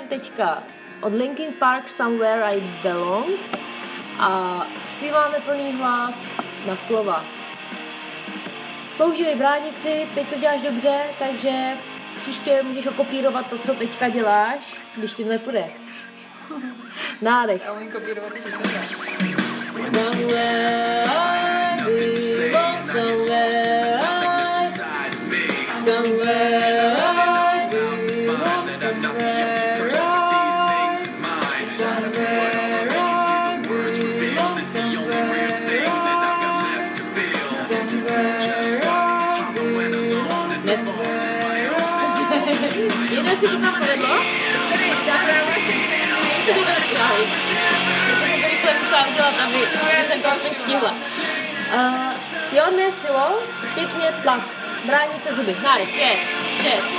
teďka od Linkin Park Somewhere I Belong a zpíváme plný hlas na slova. Používej bránici, teď to děláš dobře, takže příště můžeš okopírovat to, co teďka děláš, když ti to nepůjde. Nádech. Já umím kopírovat i tebe. Somewhere I belong, somewhere I belong, Jedno si to tam povedlo? Tady dávám ještě Já jsem to rychle musela udělat, aby jsem to aspoň stihla. Jo, ne silou, pěkně tlak, bránice zuby, nádech, 5, 6.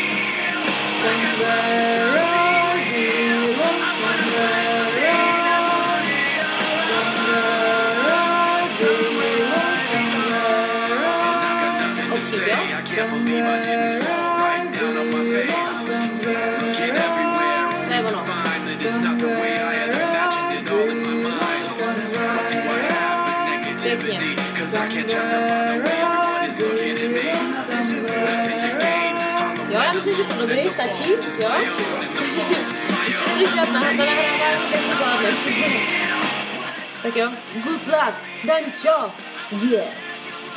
Odstřip, jo? To je ono. Pěkně. Jo, já myslím, že to dobrý, stačí, jo? Když to nebudeš dělat na nahrávání, tak to zvládneš. Tak jo, good luck, Dančo, yeah.